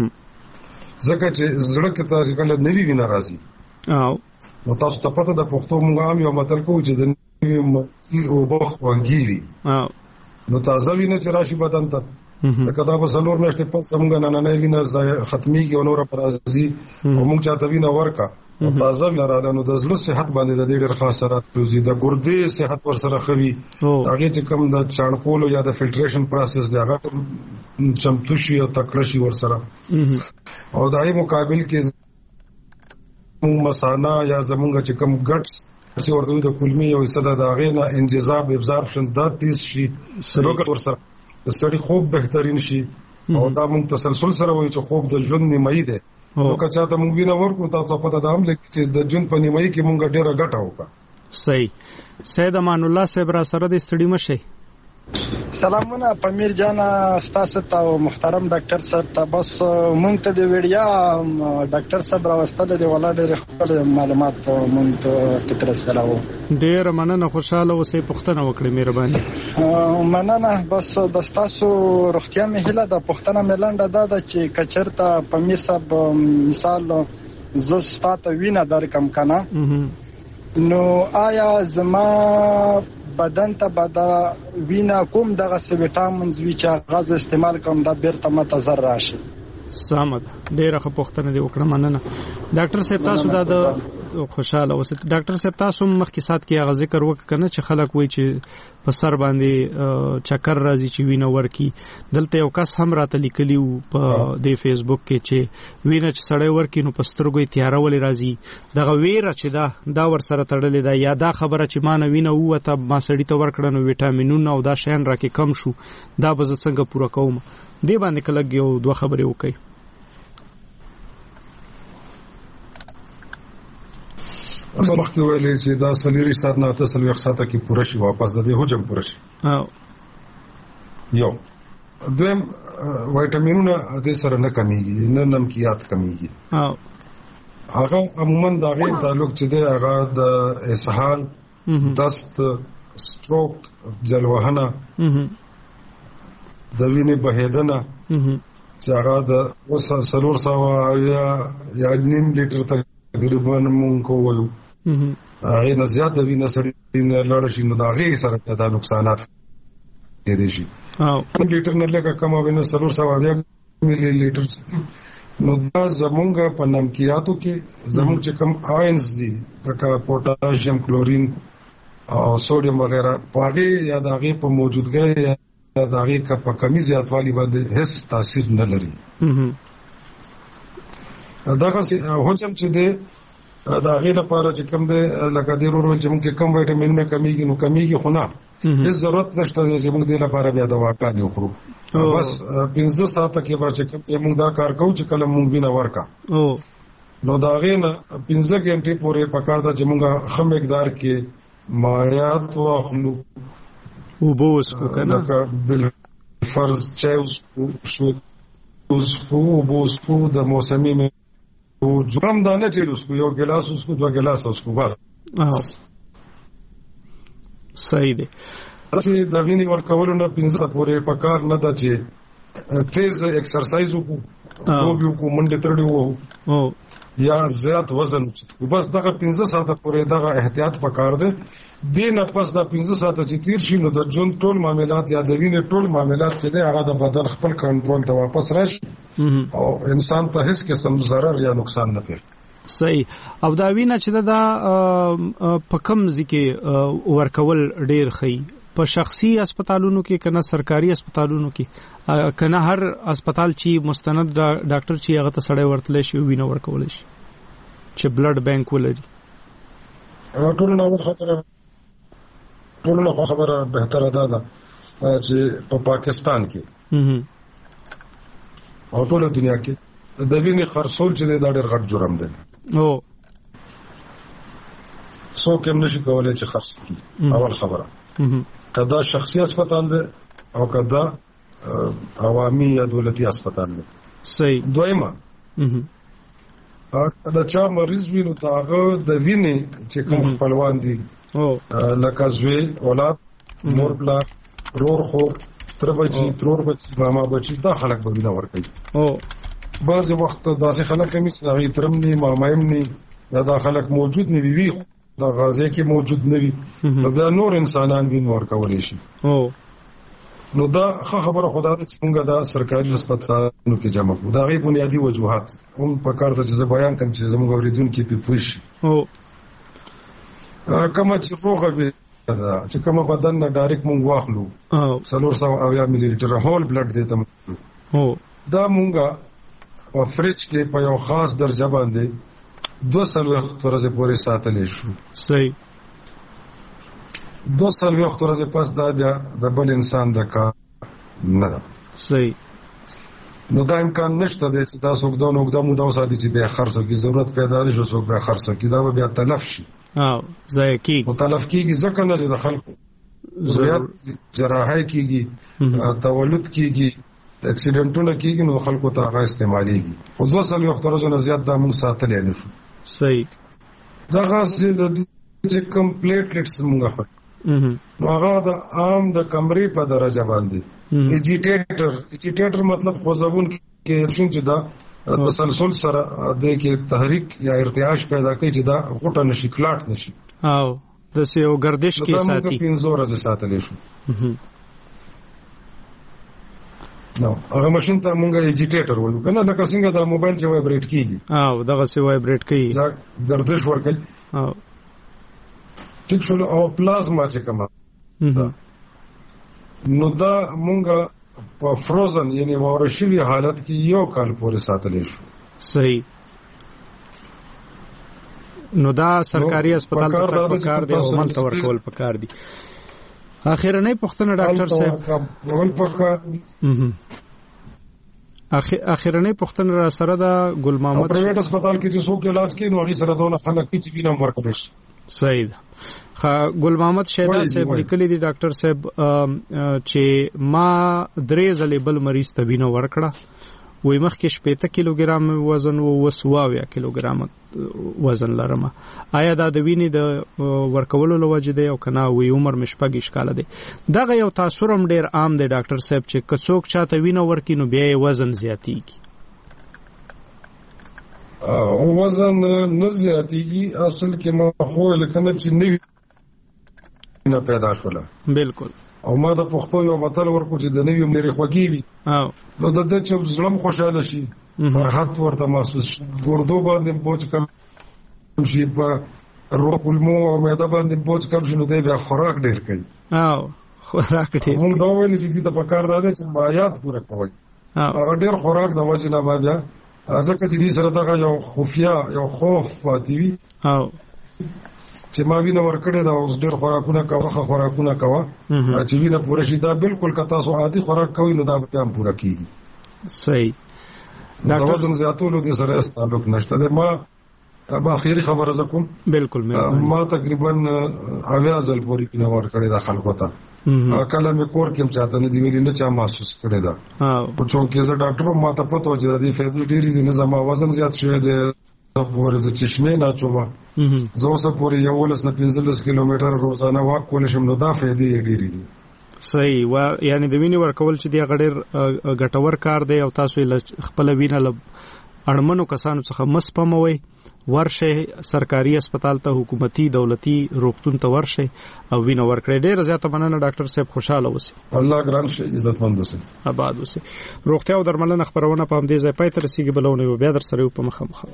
ځکه چې زړه کې تاسو کله نوي وینه راځي او نو تاسو ته پته د پښتو مونږ هم یو متل کوو چې د نوي او بخ وانګيري او نو تازه وینه چې راشي بدن ته دا کدا په سلور نشته پس څنګه نه نه وینه ختمي کې ونور پر ازي او مونږ چاته وینه ورکا تازه وینه رااله نو د زړه صحت باندې د ډېر خاص اثرات کوي د ګردې صحت ور سره خوي هغه چې کوم د چانکولو یا د فلټریشن پروسس دی هغه چمتو شي او تکړه شي ور سره او دای مقابل کې مسانا یا زمونږ چې کوم ګټس چې ورته د کلمي او صدا د هغه نه انجذاب ابزارپشن د تیز شي سلوک ور سره د سړي خوب بهترین شي او دا موږ تسلسل سره وایي چې خوب د ژوند نیمایي ده نو که چاته موږ وینه ورکو تاسو په دا هم لیکي چې د ژوند په نیمایي کې موږ ډیره ګټه وکړه صحیح سید امان الله صاحب را سره د ستړي مشه سلامونه پمیر جان تاسو ته محترم ډاکټر صاحب ته بس مونږ ته د ویډیا ډاکټر صاحب راوستل دی ولا ډېر خپل معلومات مونږ ته تر سره وو ډېر مننه خوشاله اوسې پښتنه وکړې مهرباني مننه بس د تاسو روغتیا مې هله د پښتنه ملنډه دا د چې کچرته پمیر صاحب مثال زه ستاسو وینه درکم کنه نو آیا زما بدن ته بدا وینا کوم دغه وټامینز وی چې غاز استعمال کوم دا بیرته متضرر راشي سمد ډیره ښه پوښتنه دی وکړه مننه ډاکټر صاحب تاسو دا د خوشاله اوسئ ډاکټر صاحب تاسو مخکې سات کې هغه ذکر وکړه چې خلک وایي چې په سر باندې چکر راځي چې وینه ورکی دلته یو کس هم راته لیکلی و په د فیسبوک کې چې وینه چې سړی ورکی نو پسترګو تیاره ولې راځي دغه ویره چې دا دا ور سره تړلې ده یا دا خبره چې مان وینه وته ما سړی ته ورکړه نو وټامینونه او دا شین راکې کم شو دا به څنګه پوره کوم دی باندې کله یو دوه خبرې وکړي اصل وخت ویلې چې دا سلیری سات نه تاسو یو ساته کې پوره شي واپس د دې حجم پوره شي او یو دویم وټامینونه د سره نه کمیږي نه نمکیات کمیږي او هغه عموما دا غي تعلق چې دی هغه د اسهال دست سټروک جلوهنه د وینې بهیدنه چې هغه د سلور سوا یا یا نیم لیټر تقریبا مونږ کوو هغه نه زیات د وینې سړی نه لړ شي نو دا غي سره د نقصانات دي شي او لیټر نه لکه کوم وینې سلور سوا یا ملي لیټر نو دا زمونږ په نمکیاتو کې زمونږ چې کوم آینز دي لکه پوتاشیم کلورین او سوډیم وغیرہ پاغي یا د هغه په موجودګۍ یا د هغه کا په کمی زیاتوالی باندې هیڅ تاثیر نه لري دا څه هوچم چې دی دا هغه لپاره چې کوم دی لکه د ورو چې موږ کوم وټامین نه کمیږي نو کمیږي خو نه هیڅ ضرورت نشته چې موږ د لپاره بیا دواګانې وخورو بس پنځه ساعته کې به چې کوم موږ دا کار کوو چې کله موږ وینه ورکا نو دا غینه پنځه غنټې پورې پکار دا چې موږ خم مقدار کې مایات واخلو او بوس کو کنه لکه بل فرض چې شو اوس خو بوس کو د موسمي میں او جرم دانه چې اوسکو یو ګلاس اوسکو دوه ګلاس اوسکو بس صحیح دی چې د وینې ورکولو نه پنځه پورې پکار نه دا چې تیز ایکسرسایز وکړو او بیا کو منډه تړډو وو یا زیات وزن وچتو بس دغه پنځه ساعته پورې دغه احتیاط پکار دی دینه پس دا پنځه ساعته چې تیر شي نو د جون ټول معاملات یا د وینې ټول معاملات چې دی هغه د بدن خپل کنټرول ته واپس راشي او انسان ته هیڅ قسم ضرر یا نقصان نه کوي صحیح او دا وینه چې دا په کم ځکه ورکول ډیر خي په شخصي هسپتالونو کې کنه سرکاري هسپتالونو کې کنه هر هسپتال چې مستند ډاکټر چې هغه ته سړی ورتل شي وینه ورکول شي چې بلډ بانک ولري ټول نو خطر ټول نو خبره بهتره ده ده چې په پاکستان کې او ټول دنیا کې د وینې خرڅول چې دا ډېر غټ جرم دی او څوک هم نشي کولای چې خرڅ کړي. اول خبره کدا شخصي هسپتال دی او کدا عوامي یا دولتي هسپتال دی. صحیح. دویمه دا چا مریض وینو داغه د وینې چې کوم خپلوان دي او لکه زوی اولاد مور پلا رور خو تر بچي ترور بچي ماما بچي دا خلک به وینه ورکوي. او بعض وخت داسې خلک هم چې هغه ترم نه مامایم نه دا خلک موجود نه وي دا غازی کې موجود نه وي نو بیا نور انسانان وینه ورکول شي. او نو دا خبره خدا ته څنګه دا سرکاري هسپتالونو کې جمع کوو دا غي بنیادی وجوهات هم په کار ته چې بیان کوم چې زموږ اوریدونکو په پوښ او کومه چې روغه وي دا چې کومه بدن نه ډایرکټ مونږ واخلو او څلور سوه اویا ملي لیټر هول بلډ دی ته او دا مونږه په فریج کې په یو خاص درجه باندې دوه سلوي ورځې پورې ساتلی شو. صحیح. دوه سلوي ورځې پس دا بیا د بل انسان د کار نه ده. صحیح. نو دا امکان نشته دی چې دا څوک دا نوګدا مودا وساتي چې بیا خرڅ کی ضرورت پیدا نشي څوک بیا خرڅ کی دا بیا تلف شي او ضایع کیږي. او تلف کیږي ځکه نه چې د خلکو ضرورت جراحي کیږي تولد کیږي اکسیډنټونه کیږي نو خلکو ته هغه استعماليږي. او دوه سال وخت راځنه زیات د موږ ساتلې نه شو. صحیح. دا غاسي د چې کمپلیټلیټس موږ خو نو هغه د عام د کمرې په درجه باندې ایجیټیټر ایجیټیټر مطلب خوځون کې چې دا تسلسل سره د کې تحریک یا ارتعاش پیدا کوي چې دا غوټه نشي کلاټ نشي او د سیو گردش کې ساتي. دا موږ پنځه ورځې ساتلې شو. نو هغه ماشين ته مونږه ایجیټیټر وایو کنه لکه څنګه دا موبایل چې وایبریټ کیږي او دغه سی وایبریټ کوي دا گردش ورکوي او ټیک شو. او پلازما چې کومه نو دا مونږه په فروزن یعنی ورشي حالت کې یو کال پورې ساتلې شو. صحیح. نو دا سرکاري هسپتال ته پکار دی او ملته ورکول پکار دی. اخیرنۍ پوښتنه ډاکټر صاحب ول پکار اخیرنۍ پوښتنه را سره دا ګل محمد پرایویټ هسپتال کې چې څوک علاج کوي نو هغه سره دونه خلک چې وینم ورکول شي. صحیح ده. ګل محمد شیدا صاحب لیکلي دي ډاکټر صاحب چې ما درې ځلې بل مریض ته وینه ورکړه وې مخکې شپږ کیلوګرام وزن او وسواویا کیلوګرام وزن لرم. آیا دا د وینې د ورکولو لوجه دی او کنه وی عمر مشپږ اشکال دی؟ دغه یو تاثر هم ډیر عام دی ډاکټر صاحب چې کڅوک چاته وینه ورکې نو بیا وزن زیاتیږي. او وزن نه زیاتیږي اصل کې ما خو لکنه چې نه پیدا شوله. بالکل. او ما د پښتو یو متل ورکو چې د نوی مری خوږی وي او نو د دې چې زړم خوشاله شي فرحت ورته محسوس شي. ګردو باندې بوج کم شي په روح المو او معده باندې بوج کم شي نو دی بیا خوراک ډیر کوي او خوراک ډیر موږ دا ویل چې د پکار راځي چې مایات پوره کوي او ډیر خوراک د وجه نه بیا ځکه چې دې سره دا یو خفیا یو خوف پاتې وي او چې ما وینه ورکړې دا اوس ډېر خوراکونه کوه خوراکونه کوه چې وینه پوره شي دا بالکل که تاسو عادي خوراک کوئ نو دا به هم پوره کیږي. صحیح. ډاکټر وزن زیاتولو دې سره تعلق نشته ده. ما با اخیری خبره زکم بالکل ما تقریبا اویا ځل پورې وینه ورکړې دا خلکو ته کله مې کور کې چاته نه دی ویلي نه چا محسوس کړی دا په چونکې زه ډاکټر ما ته پته و چې د دې فائدې ډېرې دي نه زما وزن زیات شوی دی پورې ز چشمه نه چوما زه اوس پورې یو ولس نه پنځلس کیلومتر روزانه واک کول شم نو دا فائدې ډېرې دي. صحیح. و یعنی د وینې ورکول چې دی غډیر ګټور کار دی او تاسو خپل وینه ل اړمنو کسانو څخه مسپموي ورشه سرکاري هسپتال ته حکومتي دولتي روغتون ته ورشه او وینه ورکړي. ډېر زیاته مننه ډاکټر صاحب خوشاله اوسئ. الله ګران شي عزتمند اوسئ. آباد اوسئ. روغتیا او درملنه خبرونه په همدې ځای پای ته رسیدي بلونه بیا در سره په مخه مخه.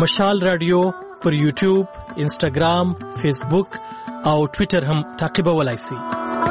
مشال رادیو پر یوټیوب، انسټاګرام، فیسبوک او ټوئیټر هم تعقیبولای شئ.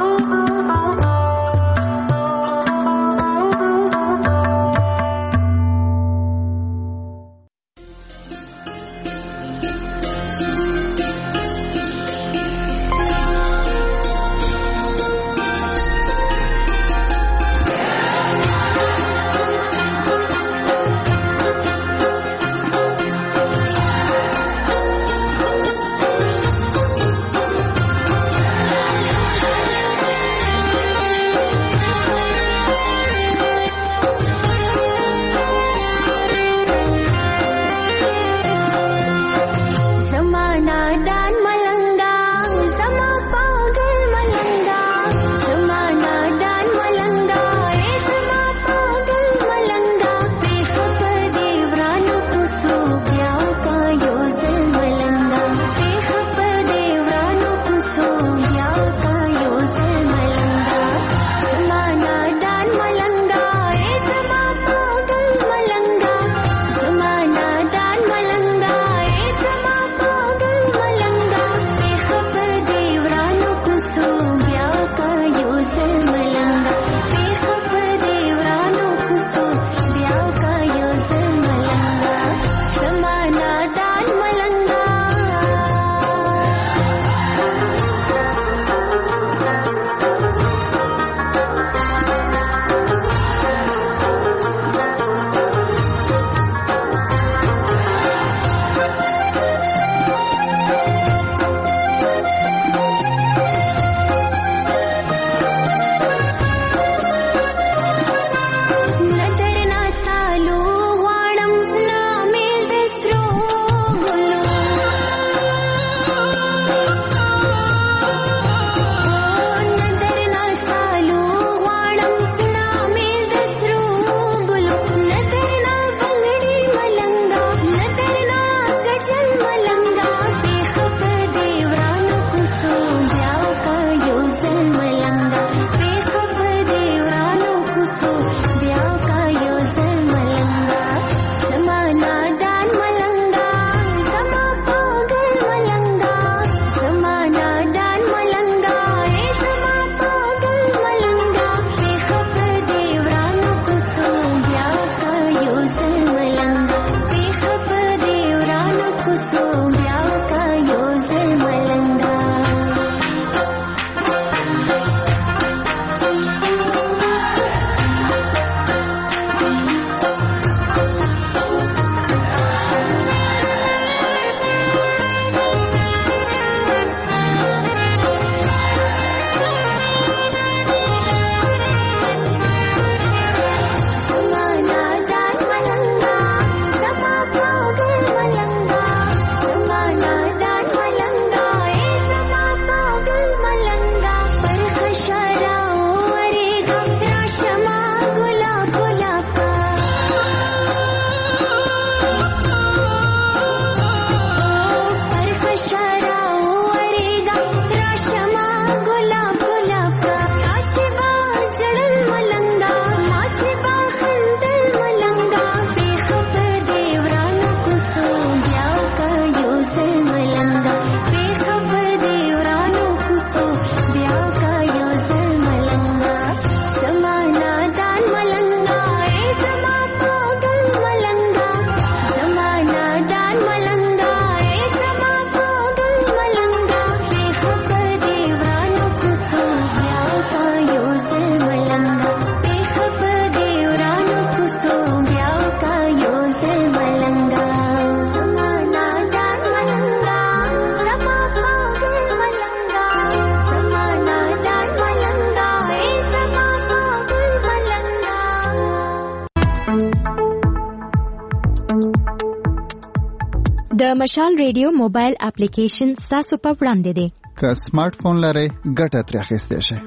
د مشال ریډیو موبایل اپلیکیشن تاسو په وړاندې دی. که سمارټ فون لرئ ګټه ترې اخیستی شئ.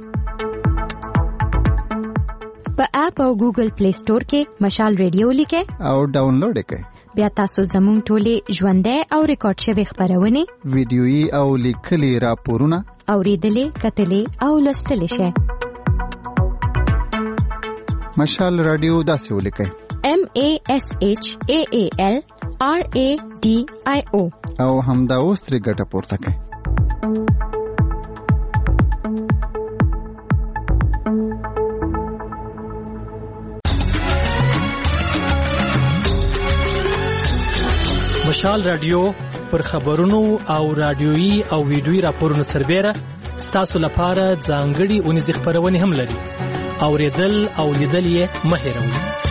په اپ او ګوګل پلی سٹور کې مشال ریډیو لیکئ او ډاونلوډ یې کړئ. بیا تاسو زموږ ټولې ژوندۍ او ریکارډ شوي خبرونه، ویډیويي او لیکلي راپورونه اوریدلې، کتلې او لوستلې شئ. مشال رادیو داسې ولیکئ: M A S H A A L آر ای ډي آی او او همدا اوس ترې ګټه پورته کړئ. مشال رادیو پر خبرونو او رادیويي او ویډیويي راپورونو سربېره ستاسو لپاره ځانګړي اونیزې خپرونې هم لري. اوریدل او لیدل یې مه هېروئ.